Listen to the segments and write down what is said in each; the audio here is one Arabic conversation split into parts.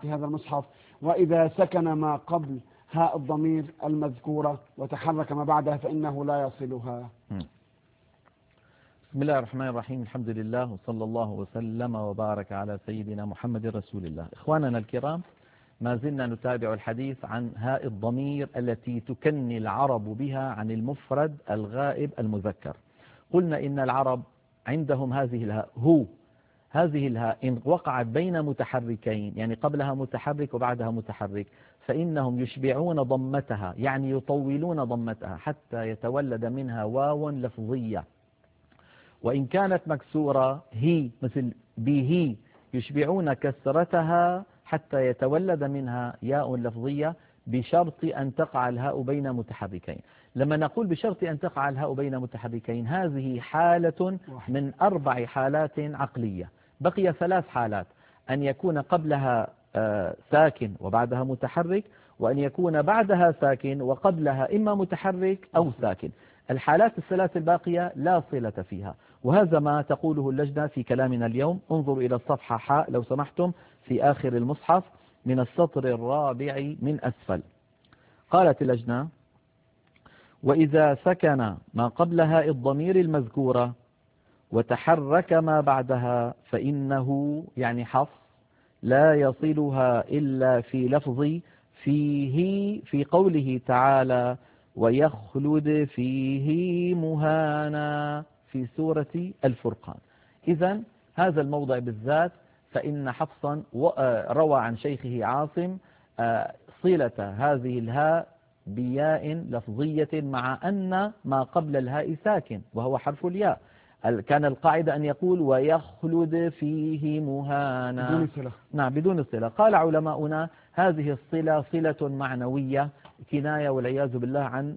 في هذا المصحف. وإذا سكن ما قبل هاء الضمير المذكورة وتحرك ما بعدها فإنه لا يصلها. بسم الله الرحمن الرحيم. الحمد لله وصلى الله وسلم وبارك على سيدنا محمد رسول الله. إخواننا الكرام، ما زلنا نتابع الحديث عن هاء الضمير التي تكني العرب بها عن المفرد الغائب المذكر. قلنا إن العرب عندهم هذه الهاء هذه الهاء إن وقعت بين متحركين، يعني قبلها متحرك وبعدها متحرك، فإنهم يشبعون ضمتها، يعني يطولون ضمتها حتى يتولد منها واو لفظية. وإن كانت مكسورة هي مثل به يشبعون كسرتها حتى يتولد منها ياء لفظية، بشرط أن تقع الهاء بين متحركين. لما نقول بشرط أن تقع الهاء بين متحركين، هذه حالة من 4 حالات عقلية. بقي 3 حالات: أن يكون قبلها ساكن وبعدها متحرك، وأن يكون بعدها ساكن وقبلها إما متحرك أو ساكن. الحالات ال3 الباقية لا صلة فيها، وهذا ما تقوله اللجنة في كلامنا اليوم. انظروا إلى الصفحة حاء لو سمحتم في آخر المصحف من السطر الرابع من أسفل. قالت اللجنة: وإذا سكن ما قبلها الضمير المذكورة وتحرك ما بعدها فإنه، يعني حفص، لا يصلها إلا في لفظ فيه، في قوله تعالى: ويخلد فيه مهانا، في سورة الفرقان. إذن هذا الموضع بالذات فإن حفصا روى عن شيخه عاصم صلة هذه الهاء بياء لفظية، مع أن ما قبل الهاء ساكن وهو حرف الياء. كان القاعدة أن يقول ويخلد فيه مهانا بدون صلة. نعم، بدون صلة. قال علماؤنا: هذه الصلة صلة معنوية، كناية والعياذ بالله عن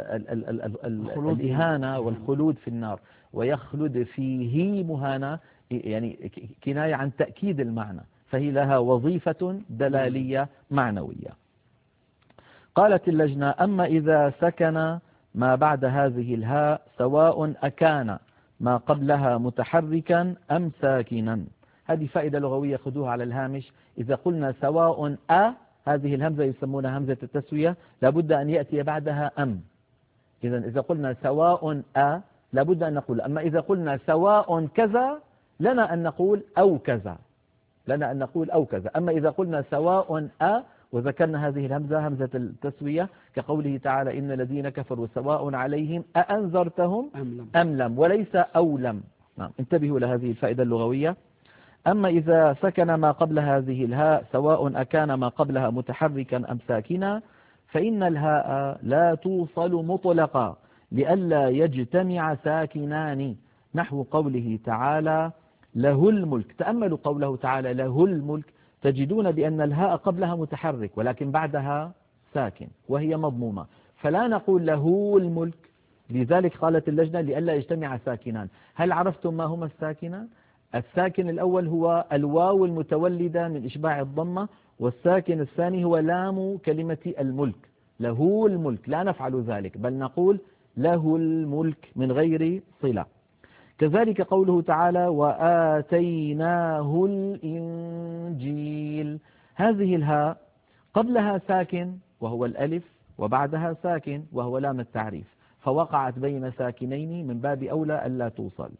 الإهانة والخلود في النار. ويخلد فيه مهانا يعني كناية عن تأكيد المعنى، فهي لها وظيفة دلالية معنوية. قالت اللجنة: أما إذا سكن ما بعد هذه الهاء سواء أكان ما قبلها متحركا أم ساكنا. هذه فائدة لغوية خذوها على الهامش. إذا قلنا سواء هذه الهمزة يسمونها همزة التسوية، لابد أن يأتي بعدها أم. إذا قلنا سواء لابد أن نقول. أما إذا قلنا سواء كذا لنا أن نقول أو كذا، أما إذا قلنا سواء وذكرنا هذه الهمزة همزة التسوية كقوله تعالى: إن الذين كفروا سواء عليهم أأنذرتهم أم لم، وليس أو لم. نعم، انتبهوا لهذه الفائدة اللغوية. أما إذا سكن ما قبل هذه الهاء سواء أكان ما قبلها متحركا أم ساكنا، فإن الهاء لا توصل مطلقا لئلا يجتمع ساكنان، نحو قوله تعالى: له الملك. تأملوا قوله تعالى له الملك، تجدون بأن الهاء قبلها متحرك ولكن بعدها ساكن وهي مضمومة، فلا نقول له الملك. لذلك قالت اللجنة: لئلا يجتمع ساكنان. هل عرفتم ما هما الساكنان؟ الساكن الأول هو الواو المتولدة من إشباع الضمة، والساكن الثاني هو لام كلمة الملك. له الملك لا نفعل ذلك، بل نقول له الملك من غير صلة. كذلك قوله تعالى: وآتيناه الإنجيل. هذه الهاء قبلها ساكن وهو الألف، وبعدها ساكن وهو لام التعريف، فوقعت بين ساكنين، من باب أولى ألا توصل.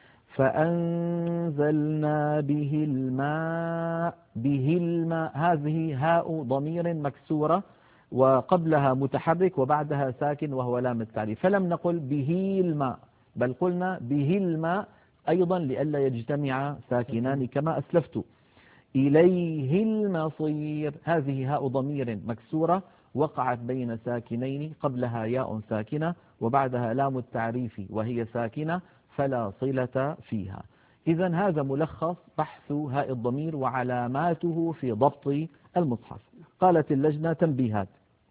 فأنزلنا به الماء، هذه هاء ضمير مكسورة وقبلها متحرك وبعدها ساكن وهو لام التعريف، فلم نقل به الماء بل قلنا به الماء أيضا لئلا يجتمع ساكنان كما أسلفت. إليه المصير، هذه هاء ضمير مكسورة وقعت بين ساكنين، قبلها ياء ساكنة وبعدها لام التعريف وهي ساكنة، فلا صلة فيها. إذا هذا ملخص بحث هاء الضمير وعلاماته في ضبط المصحف. قالت اللجنة: تنبيهات.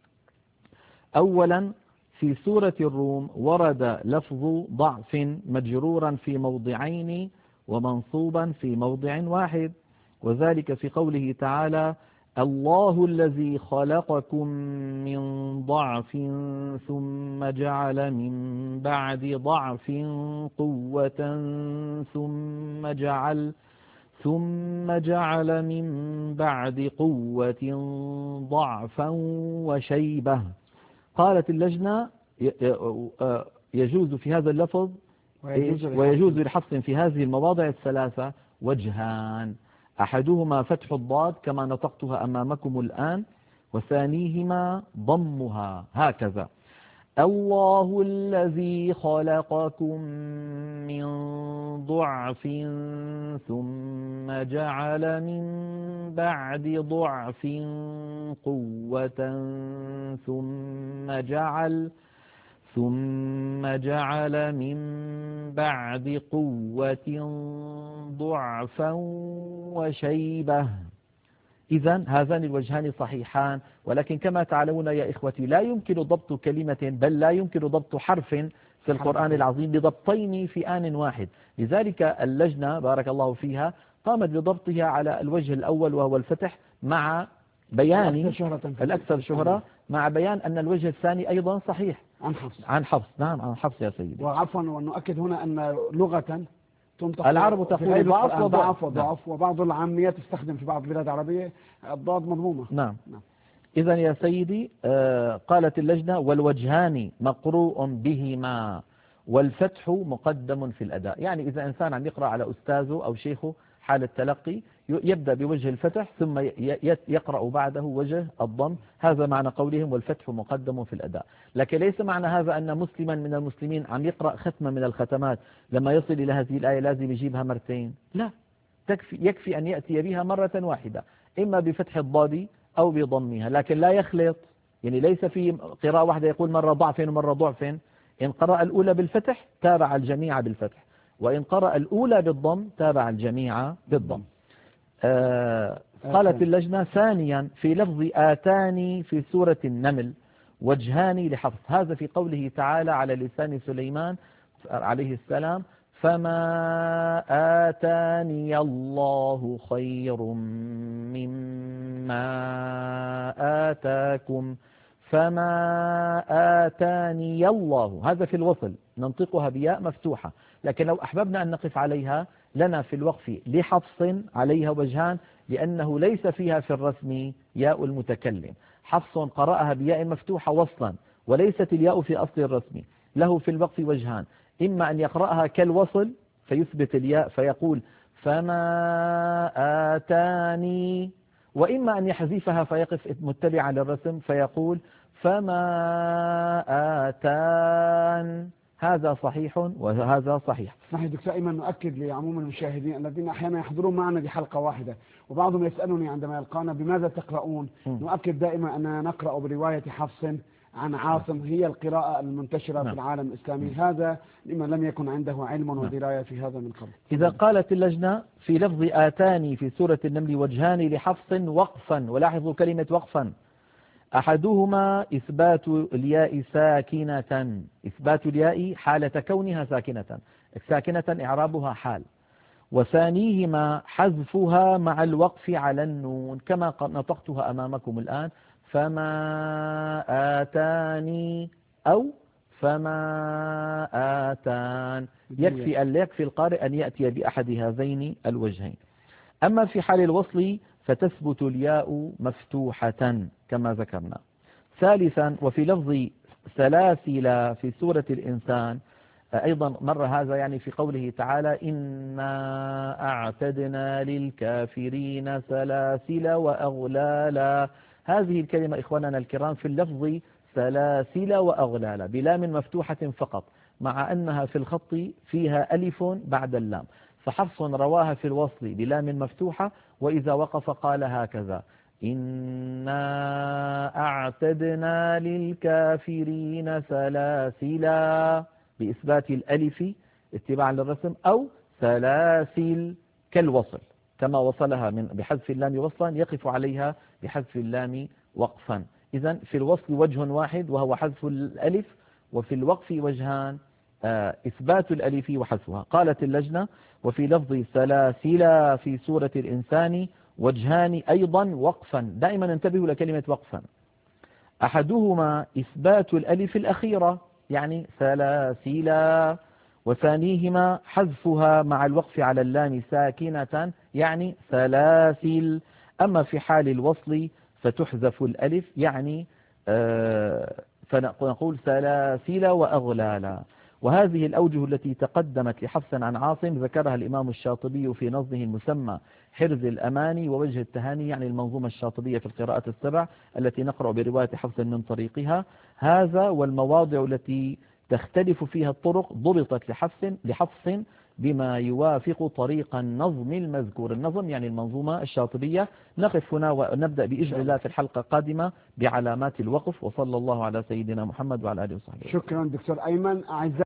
أولا، في سورة الروم ورد لفظ ضعف مجرورا في موضعين ومنصوبا في موضع واحد، وذلك في قوله تعالى: الله الذي خلقكم من ضعف ثم جعل من بعد ضعف قوة ثم جعل من بعد قوة ضعفا وشيبة. قالت اللجنة يجوز في هذا اللفظ ويجوز لحفص في هذه المواضع الثلاثة وجهان: أحدهما فتح الضاد كما نطقتها أمامكم الآن، وثانيهما ضمها هكذا: الله الذي خلقكم من ضعف ثم جعل من بعد ضعف قوة ثم جعل من بعد قوة ضعفا وشيبة. إذن هذان الوجهان صحيحان، ولكن كما تعلمون يا إخوتي لا يمكن ضبط كلمة بل لا يمكن ضبط حرف في القرآن العظيم بضبطين في آن واحد. لذلك اللجنة بارك الله فيها قامت بضبطها على الوجه الأول وهو الفتح مع بيان الأكثر شهرة، مع بيان أن الوجه الثاني أيضا صحيح عن حفص. نعم عن حفص يا سيدي. وعفوا ونؤكد هنا أن لغة تنطق العرب تقول ضعف وضعف، وبعض العاميات تستخدم في بعض البلاد العربية الضاد مضمومة. نعم. إذن يا سيدي قالت اللجنة: والوجهان مقروء بهما والفتح مقدم في الأداء. يعني إذا إنسان عم يقرأ على أستاذه أو شيخه حال التلقي يبدأ بوجه الفتح ثم يقرأ بعده وجه الضم، هذا معنى قولهم والفتح مقدم في الأداء. لكن ليس معنى هذا أن مسلما من المسلمين عم يقرأ ختمة من الختمات لما يصل إلى هذه الآية لازم يجيبها مرتين، لا، يكفي أن يأتي بها مرة واحدة، إما بفتح الضاد أو بضمها، لكن لا يخلط. يعني ليس في قراءة واحدة يقول مرة ضعف ومرة ضعف. إن قرأ الأولى بالفتح تابع الجميع بالفتح، وإن قرأ الأولى بالضم تابع الجميع بالضم. قالت اللجنة: ثانيا في لفظ آتاني في سورة النمل وجهان لحفص، هذا في قوله تعالى على لسان سليمان عليه السلام: فما آتاني الله خير مما آتاكم فما آتاني الله. هذا في الوصل ننطقها بياء مفتوحة، لكن لو أحببنا أن نقف عليها لنا في الوقف لحفص عليها وجهان، لأنه ليس فيها في الرسم ياء المتكلم. حفص قرأها بياء مفتوحة وصلا وليست الياء في أصل الرسم، له في الوقف وجهان: إما أن يقرأها كالوصل فيثبت الياء فيقول فما آتاني، وإما أن يحذفها فيقف متبعا للرسم فيقول فما آتان. هذا صحيح وهذا صحيح. اسمح لي دكتور أيمن نؤكد لعموم المشاهدين الذين أحيانا يحضرون معنا بحلقة واحدة وبعضهم يسألني عندما يلقانا بماذا تقرؤون، نؤكد دائما أننا نقرأ برواية حفص عن عاصم، هي القراءة المنتشرة في العالم الإسلامي، هذا لمن لم يكن عنده علم ودراية في هذا من قبل. إذا قالت اللجنة في لفظ آتاني في سورة النمل وجهان لحفص وقفا، ولاحظوا كلمة وقفا: أحدهما إثبات الياء ساكنة، إثبات الياء حالة كونها ساكنة إعرابها حال، وثانيهما حذفها مع الوقف على النون كما نطقتها أمامكم الآن: فما آتاني أو فما آتان. يكفي القارئ أن يأتي بأحد هذين الوجهين. أما في حال الوصل فتثبت الياء مفتوحة كما ذكرنا. ثالثا وفي لفظ سلاسل في سورة الإنسان أيضا مر هذا، يعني في قوله تعالى: إنا أعتدنا للكافرين سلاسل وأغلالا. هذه الكلمة إخواننا الكرام في اللفظ سلاسل وأغلالا بلام مفتوحة فقط، مع أنها في الخط فيها ألف بعد اللام، فحفص رواها في الوصل بلام مفتوحة، وإذا وقف قال هكذا: إنا أعتدنا للكافرين سلاسلا بإثبات الألف اتباعا للرسم، أو سلاسل كالوصل كما وصلها بحذف اللام وصلا يقف عليها بحذف اللام وقفا. إذن في الوصل وجه واحد وهو حذف الألف، وفي الوقف وجهان: إثبات الألف وحذفها. قالت اللجنة: وفي لفظ سلاسل في سورة الإنسان وجهان أيضا وقفا. دائما انتبهوا لكلمة وقفا: أحدهما إثبات الألف الأخيرة يعني سلاسل، وثانيهما حذفها مع الوقف على اللام ساكنة يعني سلاسل. أما في حال الوصل فتحذف الألف، يعني فنقول سلاسل وأغلالا. وهذه الأوجه التي تقدمت لحفص عن عاصم ذكرها الإمام الشاطبي في نظمه المسمى حرز الأماني ووجه التهاني، يعني المنظومة الشاطبية في القراءات السبع التي نقرأ برواية حفص من طريقها. هذا والمواضع التي تختلف فيها الطرق ضبطت لحفص بما يوافق طريق النظم المذكور. النظم يعني المنظومة الشاطبية. نقف هنا ونبدأ بإذن الله في الحلقة القادمة بعلامات الوقف. وصلى الله على سيدنا محمد وعلى آله وصحبه. شكرا دكتور أيمن. أعزائي